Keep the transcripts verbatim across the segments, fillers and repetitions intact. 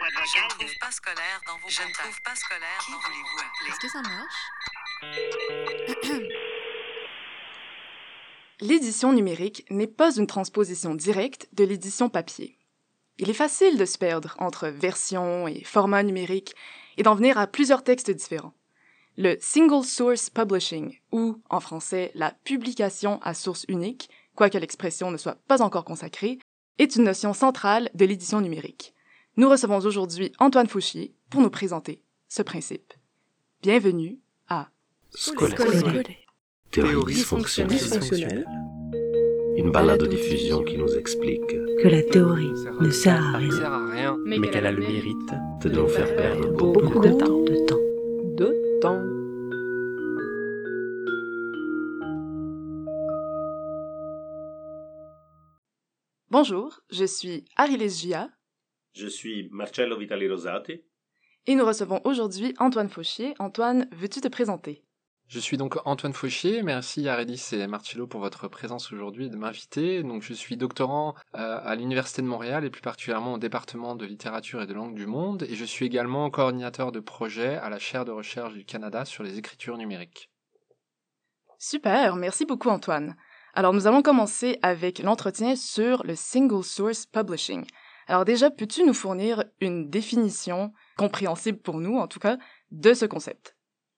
Je ne trouve pas scolaire dans vos Je ne trouve pas scolaire dans voulez-vous appeler? Est-ce que ça marche? L'édition numérique n'est pas une transposition directe de l'édition papier. Il est facile de se perdre entre versions et formats numériques et d'en venir à plusieurs textes différents. Le Single Source Publishing, ou en français la publication à source unique, quoique l'expression ne soit pas encore consacrée, est une notion centrale de l'édition numérique. Nous recevons aujourd'hui Antoine Fauchier pour nous présenter ce principe. Bienvenue à Scolaire. Scolaire. Théorie dysfonctionnelle. Dysfonctionnelle. Une balade de diffusion qui nous explique Que la théorie ne sert à rien. sert à rien, Mais mais qu'elle qu'elle a a le le mérite de nous faire perdre beaucoup, Beaucoup de temps. De temps. de temps. Bonjour, je suis Arilis Gia Je suis Marcello Vitali Rosati. et nous recevons aujourd'hui Antoine Fauchier. Antoine, veux-tu te présenter? Je suis donc Antoine Fauchier, merci Arélis et Marcello pour votre présence aujourd'hui et de m'inviter. Donc je suis doctorant euh, à l'Université de Montréal et plus particulièrement au département de littérature et de langue du monde et je suis également coordinateur de projet à la chaire de recherche du Canada sur les écritures numériques. Super, merci beaucoup Antoine. Alors nous allons commencer avec l'entretien sur le Single Source Publishing. Alors déjà, peux-tu nous fournir une définition, compréhensible pour nous en tout cas, de ce concept?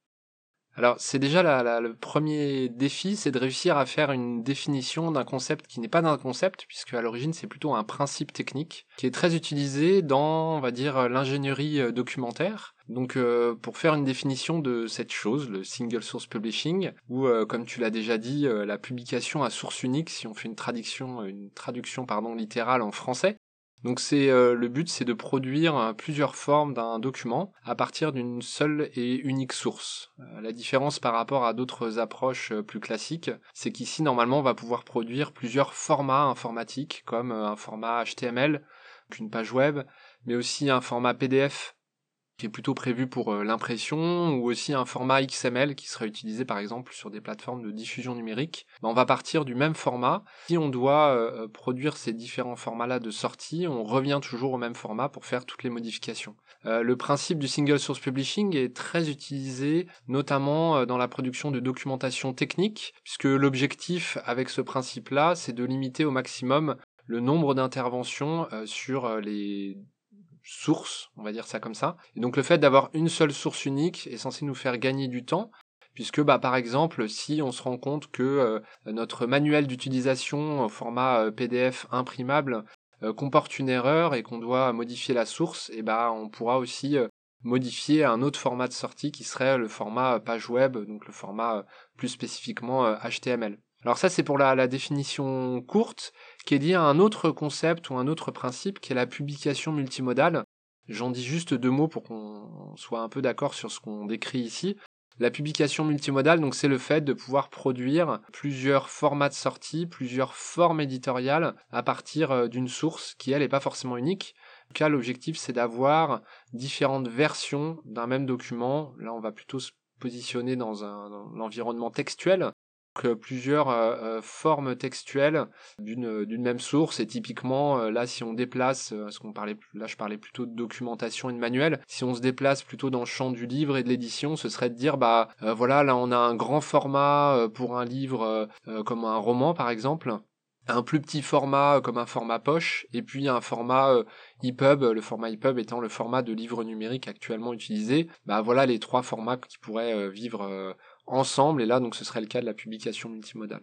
Alors, c'est déjà la, la- le premier défi, c'est de réussir à faire une définition d'un concept qui n'est pas d'un concept, puisque à l'origine c'est plutôt un principe technique, qui est très utilisé dans, on va dire, l'ingénierie euh, documentaire. Donc, euh, pour faire une définition de cette chose, le single source publishing, ou euh, comme tu l'as déjà dit, euh, la publication à source unique, si on fait une traduction, une traduction pardon littérale en français. Donc c'est euh, le but, c'est de produire euh, plusieurs formes d'un document à partir d'une seule et unique source. Euh, la différence par rapport à d'autres approches euh, plus classiques, c'est qu'ici normalement on va pouvoir produire plusieurs formats informatiques comme euh, un format H T M L, donc une page web, mais aussi un format P D F qui est plutôt prévu pour euh, l'impression, ou aussi un format X M L qui serait utilisé par exemple sur des plateformes de diffusion numérique. Ben, on va partir du même format. Si on doit euh, produire ces différents formats-là de sortie, on revient toujours au même format pour faire toutes les modifications. Euh, le principe du single source publishing est très utilisé, notamment euh, dans la production de documentation technique, puisque l'objectif avec ce principe-là, c'est de limiter au maximum le nombre d'interventions euh, sur euh, les sources, on va dire ça comme ça. Et donc le fait d'avoir une seule source unique est censé nous faire gagner du temps, puisque bah, par exemple, si on se rend compte que euh, notre manuel d'utilisation au format euh, P D F imprimable euh, comporte une erreur et qu'on doit modifier la source, et bah, on pourra aussi euh, modifier un autre format de sortie qui serait le format euh, page web, donc le format euh, plus spécifiquement euh, H T M L. Alors ça, c'est pour la, la définition courte, qui est liée à un autre concept ou un autre principe, qui est la publication multimodale. J'en dis juste deux mots pour qu'on soit un peu d'accord sur ce qu'on décrit ici. La publication multimodale, donc c'est le fait de pouvoir produire plusieurs formats de sortie, plusieurs formes éditoriales à partir euh, d'une source qui, elle, n'est pas forcément unique. En tout cas, l'objectif, c'est d'avoir différentes versions d'un même document. Là, on va plutôt se positionner dans un, dans l'environnement textuel. Donc, euh, plusieurs euh, euh, formes textuelles d'une d'une même source, et typiquement euh, là si on déplace euh, ce qu'on parlait là je parlais plutôt de documentation et de manuel, si on se déplace plutôt dans le champ du livre et de l'édition, ce serait de dire bah euh, voilà, là on a un grand format euh, pour un livre euh, euh, comme un roman par exemple, un plus petit format euh, comme un format poche, et puis un format euh, E P U B, le format E P U B étant le format de livre numérique actuellement utilisé. Bah voilà les trois formats qui pourraient euh, vivre euh, ensemble, et là donc ce serait le cas de la publication multimodale.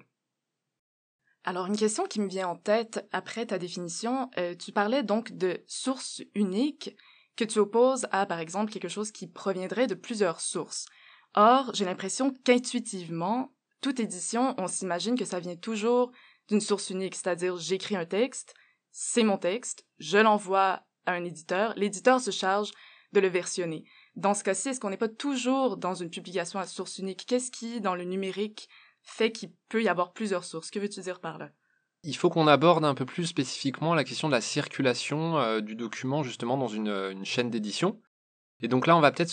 Alors, une question qui me vient en tête après ta définition, euh, tu parlais donc de source unique que tu opposes à, par exemple, quelque chose qui proviendrait de plusieurs sources. Or, j'ai l'impression qu'intuitivement, toute édition, on s'imagine que ça vient toujours d'une source unique, c'est-à-dire j'écris un texte, c'est mon texte, je l'envoie à un éditeur, l'éditeur se charge de le versionner. Dans ce cas-ci, est-ce qu'on n'est pas toujours dans une publication à source unique? Qu'est-ce qui, dans le numérique, fait qu'il peut y avoir plusieurs sources? Que veux-tu dire par là? Il faut qu'on aborde un peu plus spécifiquement la question de la circulation euh, du document justement dans une, une chaîne d'édition. Et donc là, on va peut-être se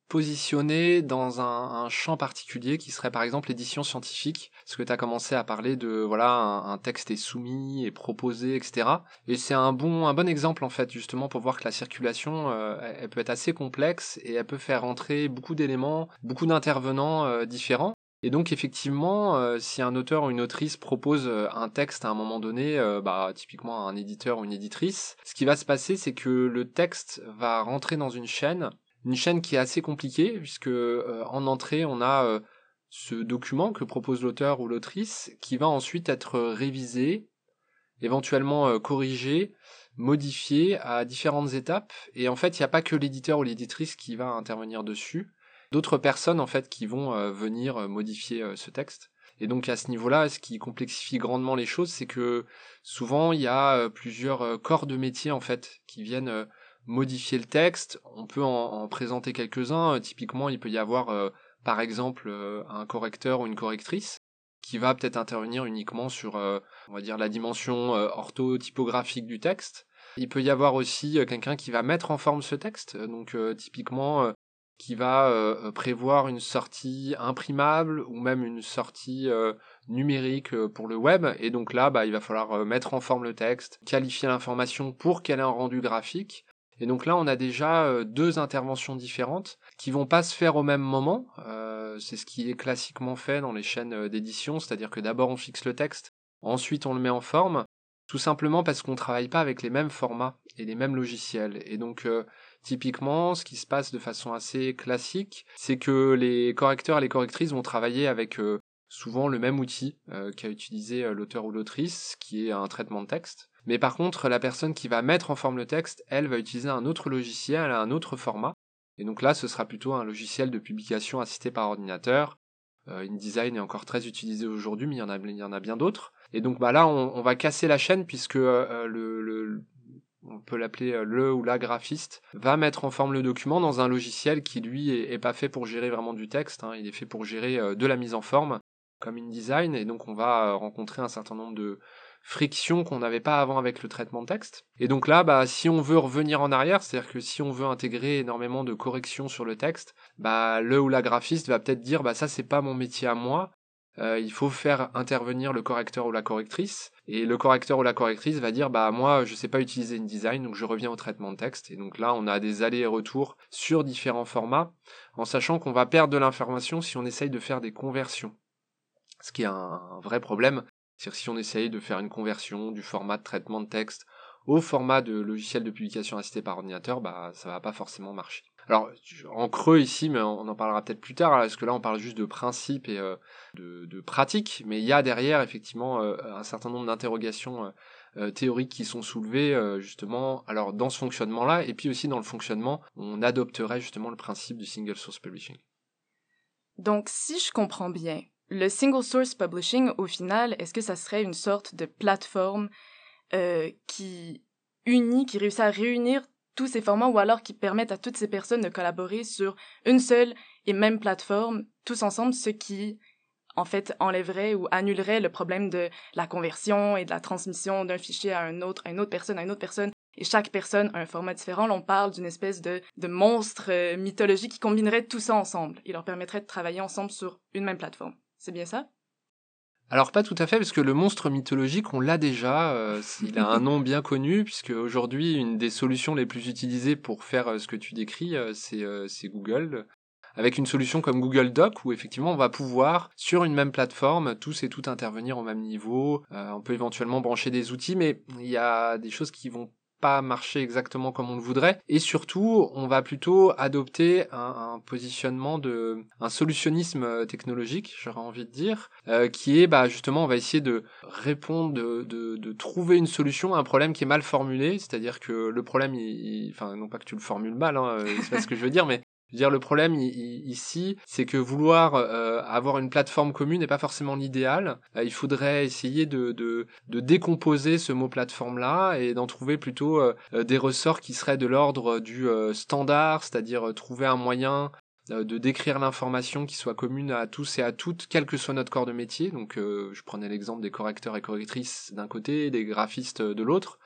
positionner dans un, un champ particulier qui serait par exemple l'édition scientifique, parce que tu as commencé à parler de voilà un, un texte est soumis, est proposé, et cetera. Et c'est un bon un bon exemple en fait justement pour voir que la circulation euh, elle, elle peut être assez complexe et elle peut faire entrer beaucoup d'éléments, beaucoup d'intervenants euh, différents. Et donc effectivement, euh, si un auteur ou une autrice propose euh, un texte à un moment donné, euh, bah typiquement à un éditeur ou une éditrice, ce qui va se passer, c'est que le texte va rentrer dans une chaîne. Une chaîne qui est assez compliquée, puisque euh, en entrée, on a euh, ce document que propose l'auteur ou l'autrice, qui va ensuite être révisé, éventuellement euh, corrigé, modifié à différentes étapes. Et en fait, il n'y a pas que l'éditeur ou l'éditrice qui va intervenir dessus. D'autres personnes, en fait, qui vont euh, venir euh, modifier euh, ce texte. Et donc, à ce niveau-là, ce qui complexifie grandement les choses, c'est que souvent, il y a euh, plusieurs euh, corps de métier, en fait, qui viennent... Euh, modifier le texte, on peut en, en présenter quelques-uns. Euh, typiquement, il peut y avoir, euh, par exemple, euh, un correcteur ou une correctrice qui va peut-être intervenir uniquement sur, euh, on va dire, la dimension euh, orthotypographique du texte. Il peut y avoir aussi euh, quelqu'un qui va mettre en forme ce texte, donc euh, typiquement euh, qui va euh, prévoir une sortie imprimable ou même une sortie euh, numérique euh, pour le web. Et donc là, bah, il va falloir euh, mettre en forme le texte, qualifier l'information pour qu'elle ait un rendu graphique. Et donc là, on a déjà euh, deux interventions différentes qui vont pas se faire au même moment. Euh, c'est ce qui est classiquement fait dans les chaînes euh, d'édition, c'est-à-dire que d'abord on fixe le texte, ensuite on le met en forme, tout simplement parce qu'on travaille pas avec les mêmes formats et les mêmes logiciels. Et donc euh, typiquement, ce qui se passe de façon assez classique, c'est que les correcteurs et les correctrices vont travailler avec euh, souvent le même outil euh, qu'a utilisé euh, l'auteur ou l'autrice, qui est un traitement de texte. Mais par contre, la personne qui va mettre en forme le texte, elle va utiliser un autre logiciel, un autre format. Et donc là, ce sera plutôt un logiciel de publication assisté par ordinateur. Euh, InDesign est encore très utilisé aujourd'hui, mais il y en a, il y en a bien d'autres. Et donc bah là, on, on va casser la chaîne puisque euh, le, le, on peut l'appeler le ou la graphiste, va mettre en forme le document dans un logiciel qui, lui, est, est pas fait pour gérer vraiment du texte. Hein. Il est fait pour gérer euh, de la mise en forme, comme InDesign. Et donc, on va euh, rencontrer un certain nombre de friction qu'on n'avait pas avant avec le traitement de texte. Et donc là, bah, si on veut revenir en arrière, c'est-à-dire que si on veut intégrer énormément de corrections sur le texte, bah, le ou la graphiste va peut-être dire, bah, ça, c'est pas mon métier à moi. Euh, il faut faire intervenir le correcteur ou la correctrice. Et le correcteur ou la correctrice va dire, bah, moi, je sais pas utiliser InDesign, donc je reviens au traitement de texte. Et donc là, on a des allers et retours sur différents formats, en sachant qu'on va perdre de l'information si on essaye de faire des conversions. Ce qui est un, un vrai problème. C'est-à-dire si on essaye de faire une conversion du format de traitement de texte au format de logiciel de publication assisté par ordinateur, bah ça va pas forcément marcher. Alors en creux ici, mais on en parlera peut-être plus tard, parce que là on parle juste de principes et euh, de, de pratiques, mais il y a derrière effectivement euh, un certain nombre d'interrogations euh, théoriques qui sont soulevées euh, justement alors dans ce fonctionnement-là, et puis aussi dans le fonctionnement, on adopterait justement le principe du single source publishing. Donc si je comprends bien, le single source publishing, au final, est-ce que ça serait une sorte de plateforme euh, qui unit, qui réussit à réunir tous ces formats, ou alors qui permettent à toutes ces personnes de collaborer sur une seule et même plateforme, tous ensemble, ce qui, en fait, enlèverait ou annulerait le problème de la conversion et de la transmission d'un fichier à un autre, à une autre personne, à une autre personne, et chaque personne a un format différent. Là, on parle d'une espèce de, de monstre euh, mythologique qui combinerait tout ça ensemble et leur permettrait de travailler ensemble sur une même plateforme. C'est bien ça? Alors pas tout à fait, parce que le monstre mythologique, on l'a déjà, euh, il a un nom bien connu, puisque aujourd'hui, une des solutions les plus utilisées pour faire euh, ce que tu décris, euh, c'est, euh, c'est Google, avec une solution comme Google Doc, où effectivement on va pouvoir, sur une même plateforme, tous et toutes intervenir au même niveau, euh, on peut éventuellement brancher des outils, mais il y a des choses qui vont pas marcher exactement comme on le voudrait, et surtout on va plutôt adopter un, un positionnement de un solutionnisme technologique, j'aurais envie de dire, euh, qui est bah justement on va essayer de répondre, de, de, de trouver une solution à un problème qui est mal formulé, c'est-à-dire que le problème, il, il, enfin non pas que tu le formules mal, hein, c'est pas ce que je veux dire, mais je veux dire, le problème i- i- ici, c'est que vouloir euh, avoir une plateforme commune n'est pas forcément l'idéal. Euh, il faudrait essayer de, de, de décomposer ce mot plateforme-là et d'en trouver plutôt euh, euh, des ressorts qui seraient de l'ordre du euh, standard, c'est-à-dire euh, trouver un moyen euh, de décrire l'information qui soit commune à tous et à toutes, quel que soit notre corps de métier. Donc, euh, je prenais l'exemple des correcteurs et correctrices d'un côté, des graphistes de l'autre.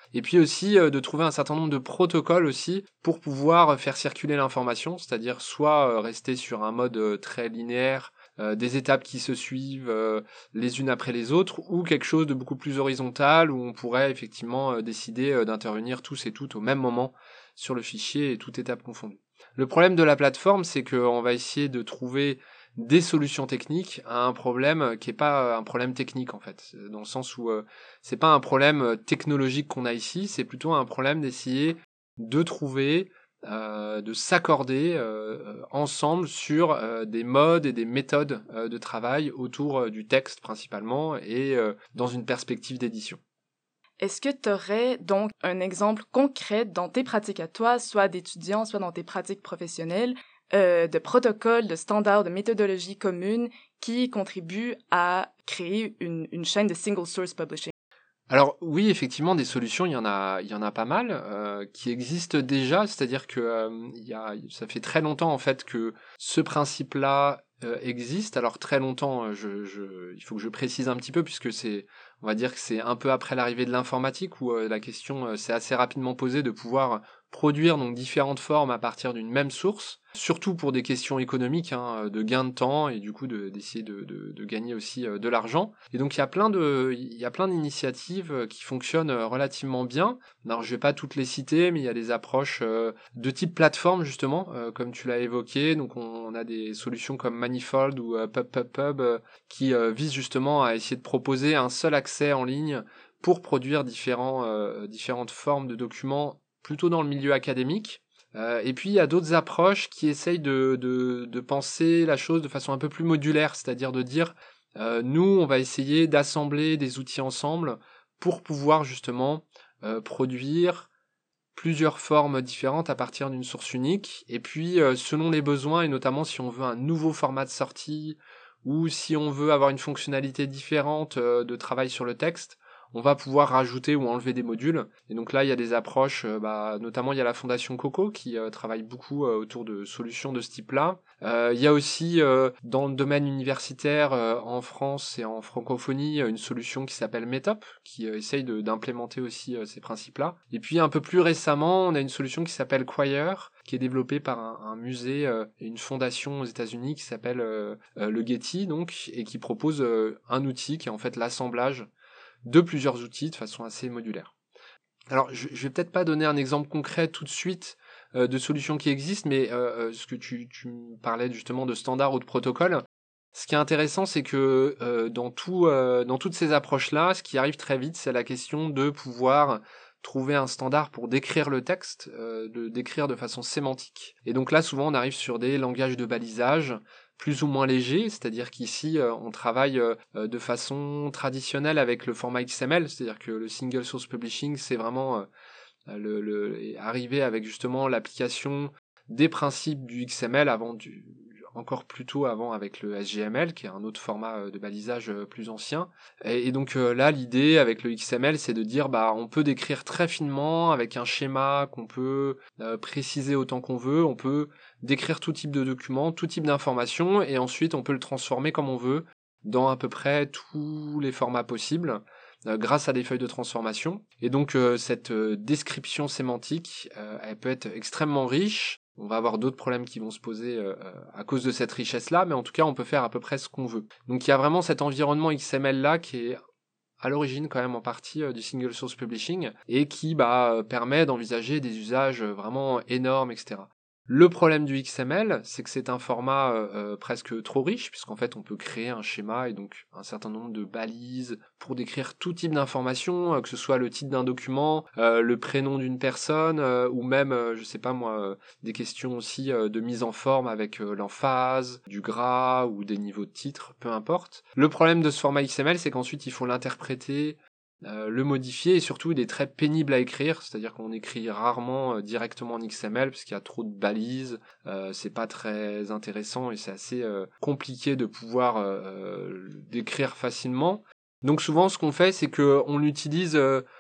Et puis aussi euh, de trouver un certain nombre de protocoles aussi pour pouvoir faire circuler l'information, c'est-à-dire soit euh, rester sur un mode euh, très linéaire, euh, des étapes qui se suivent euh, les unes après les autres, ou quelque chose de beaucoup plus horizontal où on pourrait effectivement euh, décider euh, d'intervenir tous et toutes au même moment sur le fichier et toute étape confondue. Le problème de la plateforme, c'est qu'on va essayer de trouver des solutions techniques à un problème qui est pas un problème technique en fait, dans le sens où euh, c'est pas un problème technologique qu'on a ici, c'est plutôt un problème d'essayer de trouver, euh, de s'accorder euh, ensemble sur euh, des modes et des méthodes euh, de travail autour euh, du texte principalement et euh, dans une perspective d'édition. Est-ce que tu aurais donc un exemple concret dans tes pratiques à toi, soit d'étudiants, soit dans tes pratiques professionnelles, euh, de protocoles, de standards, de méthodologies communes qui contribuent à créer une, une chaîne de single source publishing? Alors oui, effectivement, des solutions, il y en a, il y en a pas mal euh, qui existent déjà, c'est-à-dire que euh, il y a, ça fait très longtemps en fait que ce principe-là euh, existe. Alors très longtemps, je, je, il faut que je précise un petit peu puisque c'est, on va dire que c'est un peu après l'arrivée de l'informatique où euh, la question euh, s'est assez rapidement posée de pouvoir produire donc différentes formes à partir d'une même source, surtout pour des questions économiques, hein, de gain de temps et du coup de, d'essayer de, de, de gagner aussi euh, de l'argent. Et donc il y a plein de, il y a plein d'initiatives euh, qui fonctionnent euh, relativement bien. Alors je vais pas toutes les citer, mais il y a des approches euh, de type plateforme justement, euh, comme tu l'as évoqué. Donc on, on a des solutions comme Manifold ou euh, PubPubPub euh, qui euh, visent justement à essayer de proposer un seul accès en ligne pour produire différents, euh, différentes formes de documents plutôt dans le milieu académique. Euh, et puis il y a d'autres approches qui essayent de, de, de penser la chose de façon un peu plus modulaire, c'est-à-dire de dire euh, nous on va essayer d'assembler des outils ensemble pour pouvoir justement euh, produire plusieurs formes différentes à partir d'une source unique, et puis euh, selon les besoins, et notamment si on veut un nouveau format de sortie, ou si on veut avoir une fonctionnalité différente euh, de travail sur le texte, on va pouvoir rajouter ou enlever des modules. Et donc là, il y a des approches, euh, bah, notamment il y a la Fondation Coco qui euh, travaille beaucoup euh, autour de solutions de ce type-là. Euh, il y a aussi euh, dans le domaine universitaire euh, en France et en francophonie une solution qui s'appelle Metop qui euh, essaye de, d'implémenter aussi euh, ces principes-là. Et puis un peu plus récemment, on a une solution qui s'appelle Quire qui est développée par un, un musée euh, et une fondation aux États-Unis qui s'appelle euh, euh, le Getty donc et qui propose euh, un outil qui est en fait l'assemblage de plusieurs outils de façon assez modulaire. Alors, je, je vais peut-être pas donner un exemple concret tout de suite euh, de solutions qui existent, mais euh, ce que tu, tu me parlais justement de standards ou de protocoles, ce qui est intéressant, c'est que euh, dans, tout, euh, dans toutes ces approches-là, ce qui arrive très vite, c'est la question de pouvoir trouver un standard pour décrire le texte, euh, de décrire de façon sémantique. Et donc là, souvent, on arrive sur des langages de balisage, plus ou moins léger, c'est-à-dire qu'ici euh, on travaille euh, de façon traditionnelle avec le format X M L, c'est-à-dire que le single source publishing c'est vraiment euh, le, le, arriver avec justement l'application des principes du X M L avant du encore plus tôt avant avec le S G M L qui est un autre format de balisage plus ancien et, et donc euh, là l'idée avec le X M L c'est de dire bah on peut décrire très finement avec un schéma qu'on peut euh, préciser autant qu'on veut, on peut décrire tout type de document, tout type d'information et ensuite on peut le transformer comme on veut dans à peu près tous les formats possibles euh, grâce à des feuilles de transformation et donc euh, cette euh, description sémantique euh, elle peut être extrêmement riche. On va avoir d'autres problèmes qui vont se poser euh, à cause de cette richesse-là, mais en tout cas, on peut faire à peu près ce qu'on veut. Donc il y a vraiment cet environnement X M L-là qui est à l'origine quand même en partie euh, du single source publishing et qui bah, permet d'envisager des usages vraiment énormes, et cetera. Le problème du X M L, c'est que c'est un format euh, presque trop riche, puisqu'en fait on peut créer un schéma et donc un certain nombre de balises pour décrire tout type d'informations, euh, que ce soit le titre d'un document, euh, le prénom d'une personne, euh, ou même, euh, je sais pas moi, euh, des questions aussi euh, de mise en forme avec euh, l'emphase, du gras ou des niveaux de titre, peu importe. Le problème de ce format X M L, c'est qu'ensuite il faut l'interpréter, Euh, le modifier et surtout il est très pénible à écrire, c'est-à-dire qu'on écrit rarement euh, directement en X M L parce qu'il y a trop de balises, euh, c'est pas très intéressant et c'est assez euh, compliqué de pouvoir euh, décrire facilement. Donc souvent ce qu'on fait c'est que on utilise euh,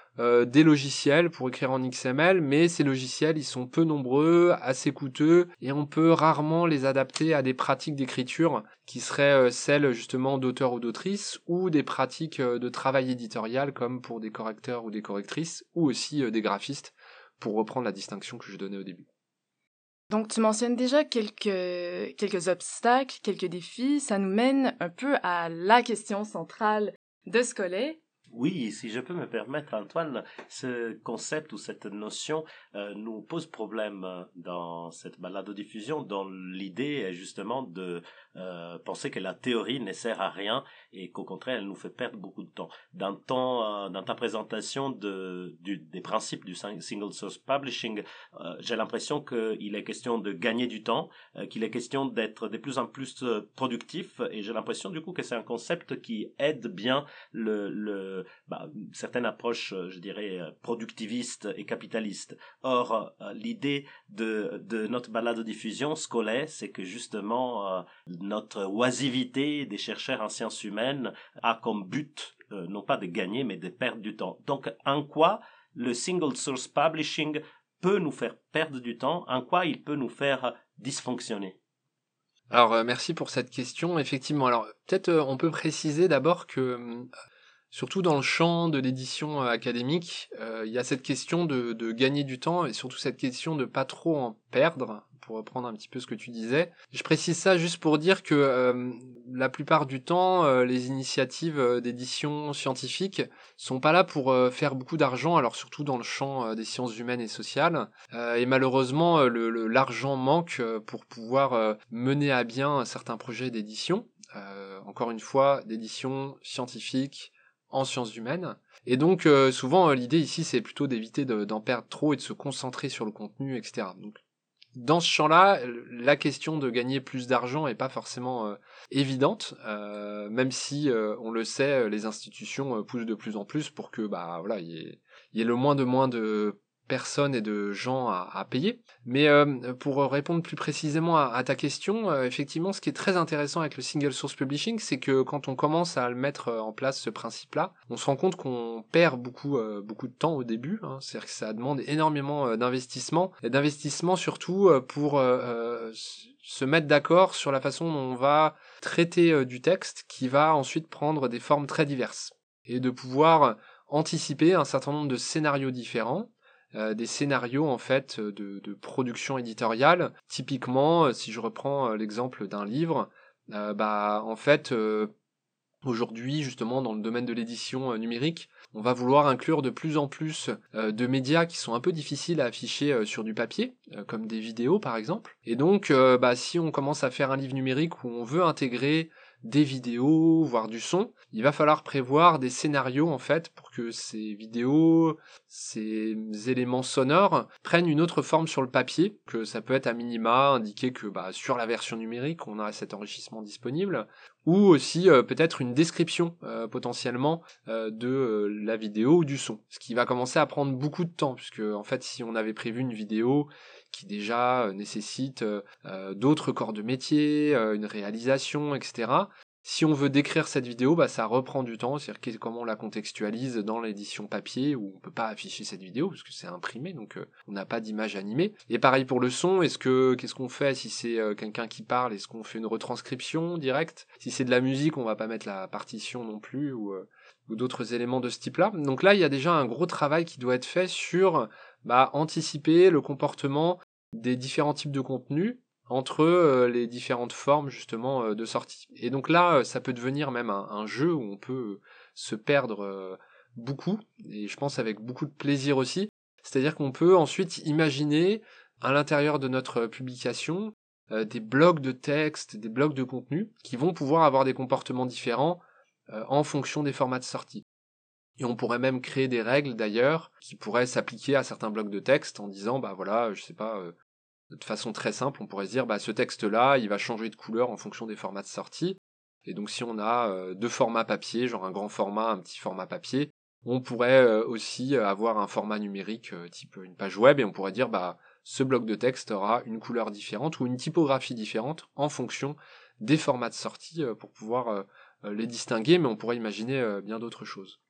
euh, des logiciels pour écrire en X M L, mais ces logiciels, ils sont peu nombreux, assez coûteux, et on peut rarement les adapter à des pratiques d'écriture qui seraient euh, celles justement d'auteurs ou d'autrices, ou des pratiques euh, de travail éditorial comme pour des correcteurs ou des correctrices, ou aussi euh, des graphistes, pour reprendre la distinction que je donnais au début. Donc, tu mentionnes déjà quelques, quelques obstacles, quelques défis. Ça nous mène un peu à la question centrale de ce collet. Oui, si je peux me permettre, Antoine, ce concept ou cette notion euh, nous pose problème euh, dans cette baladodiffusion, dont l'idée est justement de euh, penser que la théorie ne sert à rien et qu'au contraire, elle nous fait perdre beaucoup de temps. Dans, ton, euh, dans ta présentation de, du, des principes du single source publishing, euh, j'ai l'impression qu'il est question de gagner du temps, euh, qu'il est question d'être de plus en plus euh, productif, et j'ai l'impression du coup que c'est un concept qui aide bien le... le Bah, une certaine approche, je dirais, productiviste et capitaliste. Or, euh, l'idée de, de notre baladodiffusion scolaire, c'est que justement, euh, notre oisivité des chercheurs en sciences humaines a comme but, euh, non pas de gagner, mais de perdre du temps. Donc, en quoi le single source publishing peut nous faire perdre du temps? En quoi il peut nous faire dysfonctionner? Alors, euh, merci pour cette question. Effectivement, alors peut-être euh, on peut préciser d'abord que... Euh, Surtout dans le champ de l'édition académique, euh, il y a cette question de, de gagner du temps et surtout cette question de pas trop en perdre, pour reprendre un petit peu ce que tu disais. Je précise ça juste pour dire que euh, la plupart du temps, euh, les initiatives d'édition scientifique sont pas là pour euh, faire beaucoup d'argent, alors surtout dans le champ euh, des sciences humaines et sociales. Euh, et malheureusement, le, le, l'argent manque pour pouvoir euh, mener à bien certains projets d'édition. Euh, encore une fois, d'édition scientifique, en sciences humaines. Et donc, euh, souvent, euh, l'idée ici, c'est plutôt d'éviter de, d'en perdre trop et de se concentrer sur le contenu, et cetera. Donc, dans ce champ-là, la question de gagner plus d'argent est pas forcément euh, évidente, euh, même si, euh, on le sait, les institutions euh, poussent de plus en plus pour que, bah, voilà, il y ait, y ait le moins de moins de personnes et de gens à, à payer. Mais euh, pour répondre plus précisément à, à ta question, euh, effectivement, ce qui est très intéressant avec le single source publishing, c'est que quand on commence à le mettre en place, ce principe-là, on se rend compte qu'on perd beaucoup, euh, beaucoup de temps au début. Hein. C'est-à-dire que ça demande énormément euh, d'investissement, et d'investissement surtout euh, pour euh, se mettre d'accord sur la façon dont on va traiter euh, du texte, qui va ensuite prendre des formes très diverses, et de pouvoir anticiper un certain nombre de scénarios différents. Euh, des scénarios en fait de, de production éditoriale. Typiquement, euh, si je reprends euh, l'exemple d'un livre, euh, bah en fait euh, aujourd'hui justement dans le domaine de l'édition euh, numérique, on va vouloir inclure de plus en plus euh, de médias qui sont un peu difficiles à afficher euh, sur du papier, euh, comme des vidéos par exemple. Et donc, euh, bah si on commence à faire un livre numérique où on veut intégrer des vidéos, voire du son, il va falloir prévoir des scénarios en fait pour que ces vidéos, ces éléments sonores prennent une autre forme sur le papier, que ça peut être à minima indiqué que bah, sur la version numérique on a cet enrichissement disponible, ou aussi euh, peut-être une description euh, potentiellement euh, de euh, la vidéo ou du son, ce qui va commencer à prendre beaucoup de temps, puisque en fait si on avait prévu une vidéo qui déjà euh, nécessite euh, d'autres corps de métier, euh, une réalisation, et cetera. Si on veut décrire cette vidéo, bah, ça reprend du temps, c'est-à-dire comment on la contextualise dans l'édition papier, où on peut pas afficher cette vidéo, parce que c'est imprimé, donc euh, on n'a pas d'image animée. Et pareil pour le son, est-ce que, qu'est-ce qu'on fait si c'est euh, quelqu'un qui parle, est-ce qu'on fait une retranscription directe? Si c'est de la musique, on va pas mettre la partition non plus, ou, euh, ou d'autres éléments de ce type-là. Donc là, il y a déjà un gros travail qui doit être fait sur bah, anticiper le comportement des différents types de contenus entre euh, les différentes formes justement euh, de sortie. Et donc là, euh, ça peut devenir même un, un jeu où on peut se perdre euh, beaucoup, et je pense avec beaucoup de plaisir aussi. C'est-à-dire qu'on peut ensuite imaginer à l'intérieur de notre publication euh, des blocs de texte, des blocs de contenu qui vont pouvoir avoir des comportements différents euh, en fonction des formats de sortie. Et on pourrait même créer des règles d'ailleurs qui pourraient s'appliquer à certains blocs de texte en disant bah voilà, je sais pas, euh, de façon très simple, on pourrait se dire bah ce texte-là, il va changer de couleur en fonction des formats de sortie. Et donc si on a euh, deux formats papier, genre un grand format, un petit format papier, on pourrait euh, aussi avoir un format numérique euh, type une page web, et on pourrait dire bah ce bloc de texte aura une couleur différente ou une typographie différente en fonction des formats de sortie euh, pour pouvoir euh, les distinguer, mais on pourrait imaginer euh, bien d'autres choses.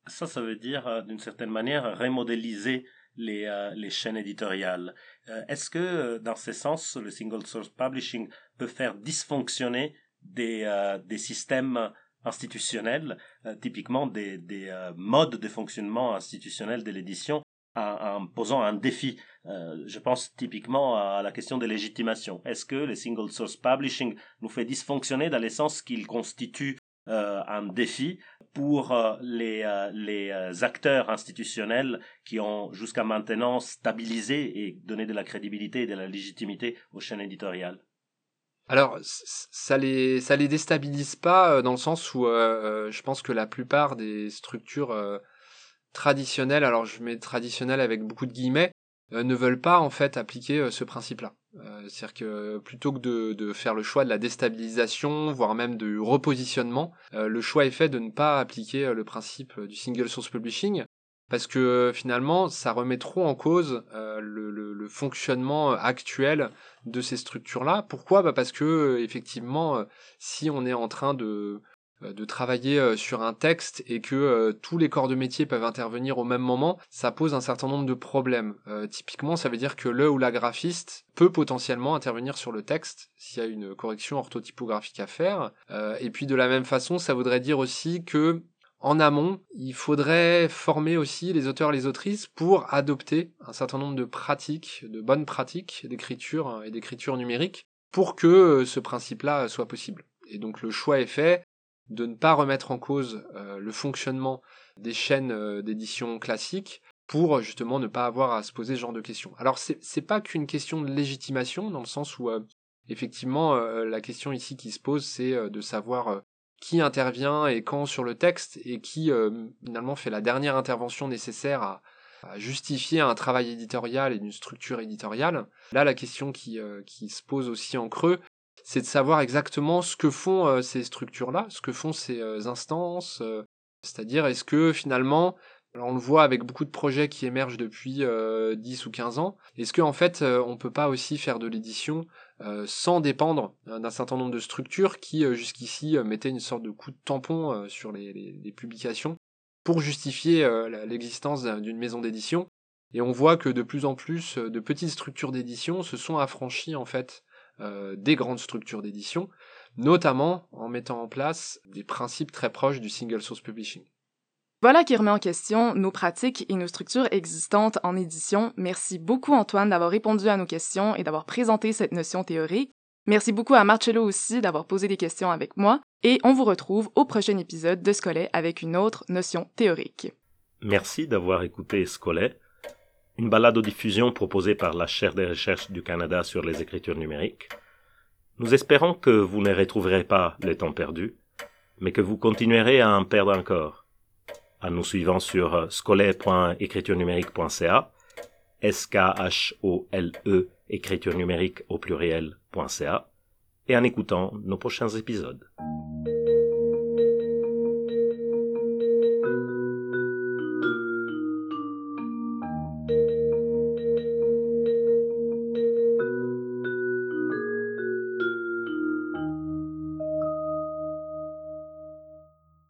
Ça, ça veut dire, euh, d'une certaine manière, remodéliser les, euh, les chaînes éditoriales. Euh, est-ce que, euh, dans ce sens, le single source publishing peut faire dysfonctionner des, euh, des systèmes institutionnels, euh, typiquement des, des euh, modes de fonctionnement institutionnel de l'édition, en, en posant un défi? Euh, je pense typiquement à la question de légitimation. Est-ce que le single source publishing nous fait dysfonctionner dans le sens qu'il constitue euh, un défi pour euh, les, euh, les euh, acteurs institutionnels qui ont jusqu'à maintenant stabilisé et donné de la crédibilité et de la légitimité aux chaînes éditoriales? Alors, ça les, ça les déstabilise pas dans le sens où euh, je pense que la plupart des structures euh, traditionnelles, alors je mets traditionnelles avec beaucoup de guillemets, euh, ne veulent pas en fait appliquer euh, ce principe-là. Euh, c'est-à-dire que plutôt que de, de faire le choix de la déstabilisation, voire même du repositionnement, euh, le choix est fait de ne pas appliquer euh, le principe du single source publishing, parce que euh, finalement, ça remet trop en cause euh, le, le, le fonctionnement actuel de ces structures-là. Pourquoi ? Bah parce que euh, effectivement, euh, si on est en train de de travailler euh, sur un texte et que euh, tous les corps de métier peuvent intervenir au même moment, ça pose un certain nombre de problèmes. Euh, typiquement, ça veut dire que le ou la graphiste peut potentiellement intervenir sur le texte s'il y a une correction orthotypographique à faire. Euh, et puis de la même façon, ça voudrait dire aussi que en amont, il faudrait former aussi les auteurs et les autrices pour adopter un certain nombre de pratiques, de bonnes pratiques d'écriture et d'écriture numérique pour que ce principe-là soit possible. Et donc le choix est fait de ne pas remettre en cause euh, le fonctionnement des chaînes euh, d'édition classiques pour justement ne pas avoir à se poser ce genre de questions. Alors c'est, c'est pas qu'une question de légitimation, dans le sens où euh, effectivement euh, la question ici qui se pose, c'est euh, de savoir euh, qui intervient et quand sur le texte, et qui euh, finalement fait la dernière intervention nécessaire à, à justifier un travail éditorial et une structure éditoriale. Là, la question qui, euh, qui se pose aussi en creux, c'est de savoir exactement ce que font euh, ces structures-là, ce que font ces euh, instances, euh, c'est-à-dire est-ce que finalement, alors on le voit avec beaucoup de projets qui émergent depuis euh, dix ou quinze ans, est-ce qu'en fait euh, on peut pas aussi faire de l'édition euh, sans dépendre euh, d'un certain nombre de structures qui euh, jusqu'ici euh, mettaient une sorte de coup de tampon euh, sur les, les, les publications pour justifier euh, l'existence d'une maison d'édition. Et on voit que de plus en plus de petites structures d'édition se sont affranchies en fait Euh, des grandes structures d'édition, notamment en mettant en place des principes très proches du single source publishing. Voilà qui remet en question nos pratiques et nos structures existantes en édition. Merci beaucoup Antoine d'avoir répondu à nos questions et d'avoir présenté cette notion théorique. Merci beaucoup à Marcello aussi d'avoir posé des questions avec moi, et on vous retrouve au prochain épisode de Scolet avec une autre notion théorique. Merci d'avoir écouté Scolet, une balado-diffusion proposée par la chaire des recherches du Canada sur les écritures numériques. Nous espérons que vous ne retrouverez pas le temps perdu, mais que vous continuerez à en perdre encore, en nous suivant sur scolet point écriture numérique point c a, S K H O L E, écriture numérique au pluriel.ca, et en écoutant nos prochains épisodes.